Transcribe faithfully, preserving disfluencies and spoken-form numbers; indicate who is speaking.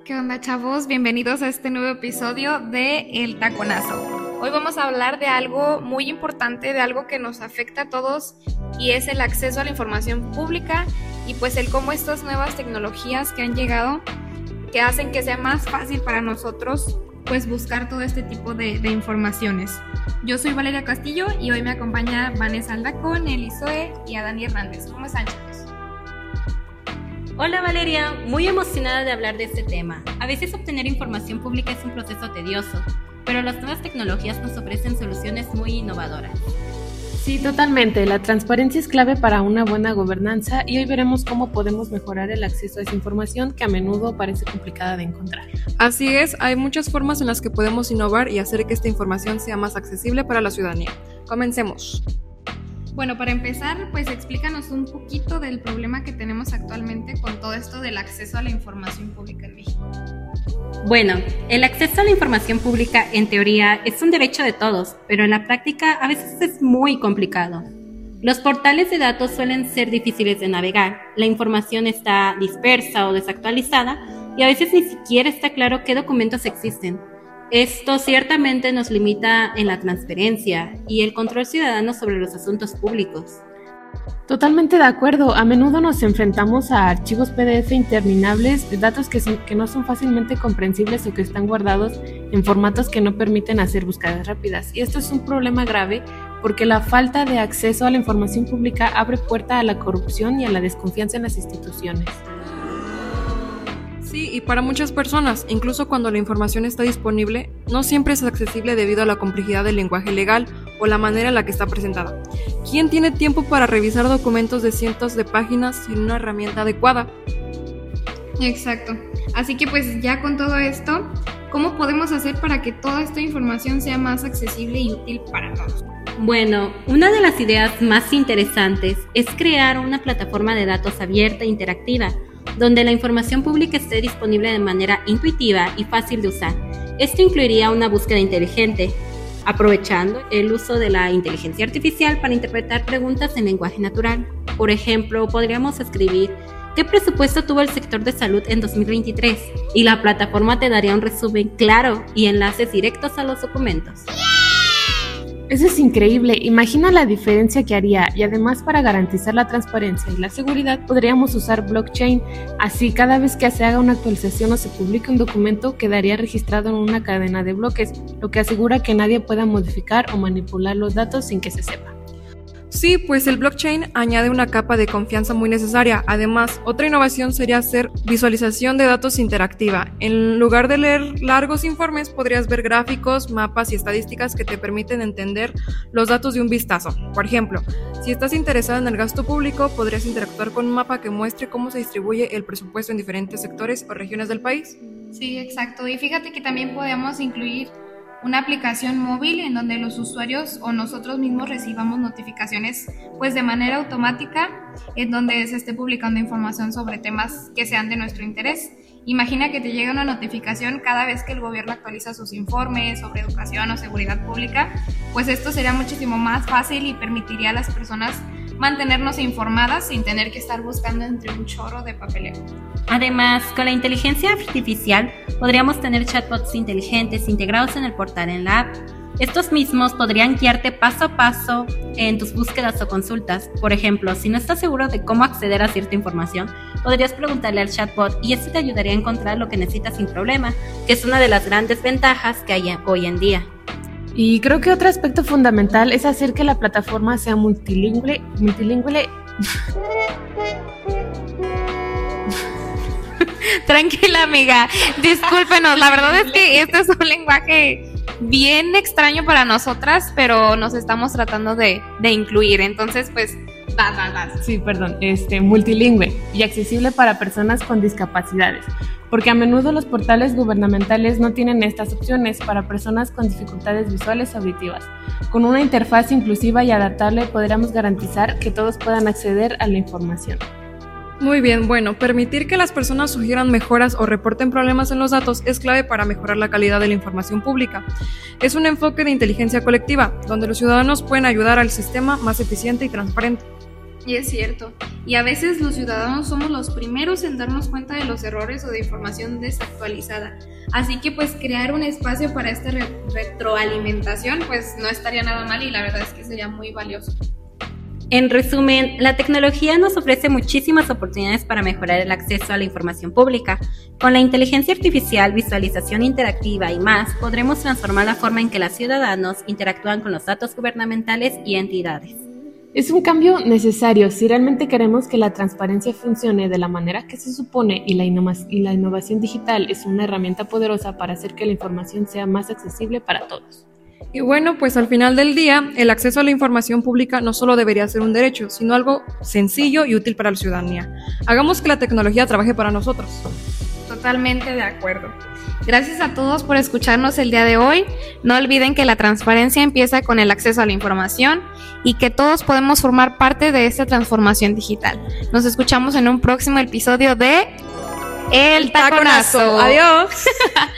Speaker 1: ¿Qué onda, chavos? Bienvenidos a este nuevo episodio de El Taconazo. Hoy vamos a hablar de algo muy importante, de algo que nos afecta a todos, y es el acceso a la información pública y pues el cómo estas nuevas tecnologías que han llegado, que hacen que sea más fácil para nosotros pues buscar todo este tipo de, de informaciones. Yo soy Valeria Castillo y hoy me acompaña Vanessa Aldacón, Elizoe y Adani Hernández. ¿Cómo están, chicos?
Speaker 2: Hola Valeria, muy emocionada de hablar de este tema. A veces obtener información pública es un proceso tedioso, pero las nuevas tecnologías nos ofrecen soluciones muy innovadoras.
Speaker 3: Sí, totalmente. La transparencia es clave para una buena gobernanza y hoy veremos cómo podemos mejorar el acceso a esa información que a menudo parece complicada de encontrar.
Speaker 4: Así es, hay muchas formas en las que podemos innovar y hacer que esta información sea más accesible para la ciudadanía. Comencemos.
Speaker 1: Bueno, para empezar, pues explícanos un poquito del problema que tenemos actualmente con todo esto del acceso a la información pública en México.
Speaker 2: Bueno, el acceso a la información pública en teoría es un derecho de todos, pero en la práctica a veces es muy complicado. Los portales de datos suelen ser difíciles de navegar, la información está dispersa o desactualizada y a veces ni siquiera está claro qué documentos existen. Esto ciertamente nos limita en la transparencia y el control ciudadano sobre los asuntos públicos.
Speaker 3: Totalmente de acuerdo. A menudo nos enfrentamos a archivos P D F interminables, datos que, son, que no son fácilmente comprensibles o que están guardados en formatos que no permiten hacer búsquedas rápidas. Y esto es un problema grave porque la falta de acceso a la información pública abre puerta a la corrupción y a la desconfianza en las instituciones.
Speaker 4: Sí, y para muchas personas, incluso cuando la información está disponible, no siempre es accesible debido a la complejidad del lenguaje legal o la manera en la que está presentada. ¿Quién tiene tiempo para revisar documentos de cientos de páginas sin una herramienta adecuada?
Speaker 1: Exacto. Así que pues ya con todo esto, ¿cómo podemos hacer para que toda esta información sea más accesible y útil para todos?
Speaker 2: Bueno, una de las ideas más interesantes es crear una plataforma de datos abierta e interactiva, donde la información pública esté disponible de manera intuitiva y fácil de usar. Esto incluiría una búsqueda inteligente, aprovechando el uso de la inteligencia artificial para interpretar preguntas en lenguaje natural. Por ejemplo, podríamos escribir ¿qué presupuesto tuvo el sector de salud en dos mil veintitrés? Y la plataforma te daría un resumen claro y enlaces directos a los documentos.
Speaker 3: Eso es increíble, imagina la diferencia que haría, y además para garantizar la transparencia y la seguridad podríamos usar blockchain, así cada vez que se haga una actualización o se publique un documento quedaría registrado en una cadena de bloques, lo que asegura que nadie pueda modificar o manipular los datos sin que se sepa.
Speaker 4: Sí, pues el blockchain añade una capa de confianza muy necesaria. Además, otra innovación sería hacer visualización de datos interactiva. En lugar de leer largos informes, podrías ver gráficos, mapas y estadísticas que te permiten entender los datos de un vistazo. Por ejemplo, si estás interesado en el gasto público, podrías interactuar con un mapa que muestre cómo se distribuye el presupuesto en diferentes sectores o regiones del país.
Speaker 1: Sí, exacto. Y fíjate que también podemos incluir una aplicación móvil en donde los usuarios o nosotros mismos recibamos notificaciones pues de manera automática, en donde se esté publicando información sobre temas que sean de nuestro interés. Imagina que te llega una notificación cada vez que el gobierno actualiza sus informes sobre educación o seguridad pública, pues esto sería muchísimo más fácil y permitiría a las personas mantenernos informadas sin tener que estar buscando entre un chorro de papeleo.
Speaker 2: Además, con la inteligencia artificial podríamos tener chatbots inteligentes integrados en el portal en la app. Estos mismos podrían guiarte paso a paso en tus búsquedas o consultas. Por ejemplo, si no estás seguro de cómo acceder a cierta información, podrías preguntarle al chatbot y este te ayudaría a encontrar lo que necesitas sin problema, que es una de las grandes ventajas que hay hoy en día.
Speaker 3: Y creo que otro aspecto fundamental es hacer que la plataforma sea multilingüe, multilingüe.
Speaker 1: Tranquila, amiga, discúlpenos, la verdad es que este es un lenguaje bien extraño para nosotras, pero nos estamos tratando de, de incluir, entonces pues vas, vas, vas.
Speaker 3: Sí, perdón, este, multilingüe y accesible para personas con discapacidades, porque a menudo los portales gubernamentales no tienen estas opciones para personas con dificultades visuales o auditivas. Con una interfaz inclusiva y adaptable podríamos garantizar que todos puedan acceder a la información.
Speaker 4: Muy bien, bueno, permitir que las personas sugieran mejoras o reporten problemas en los datos es clave para mejorar la calidad de la información pública. Es un enfoque de inteligencia colectiva, donde los ciudadanos pueden ayudar al sistema más eficiente y transparente.
Speaker 1: Y es cierto, y a veces los ciudadanos somos los primeros en darnos cuenta de los errores o de información desactualizada. Así que pues crear un espacio para esta re- retroalimentación pues no estaría nada mal y la verdad es que sería muy valioso.
Speaker 2: En resumen, la tecnología nos ofrece muchísimas oportunidades para mejorar el acceso a la información pública. Con la inteligencia artificial, visualización interactiva y más, podremos transformar la forma en que los ciudadanos interactúan con los datos gubernamentales y entidades.
Speaker 3: Es un cambio necesario si realmente queremos que la transparencia funcione de la manera que se supone y la, innova- y la innovación digital es una herramienta poderosa para hacer que la información sea más accesible para todos.
Speaker 4: Y bueno, pues al final del día, el acceso a la información pública no solo debería ser un derecho, sino algo sencillo y útil para la ciudadanía. Hagamos que la tecnología trabaje para nosotros.
Speaker 1: Totalmente de acuerdo. Gracias a todos por escucharnos el día de hoy. No olviden que la transparencia empieza con el acceso a la información y que todos podemos formar parte de esta transformación digital. Nos escuchamos en un próximo episodio de El Taconazo.
Speaker 4: Adiós.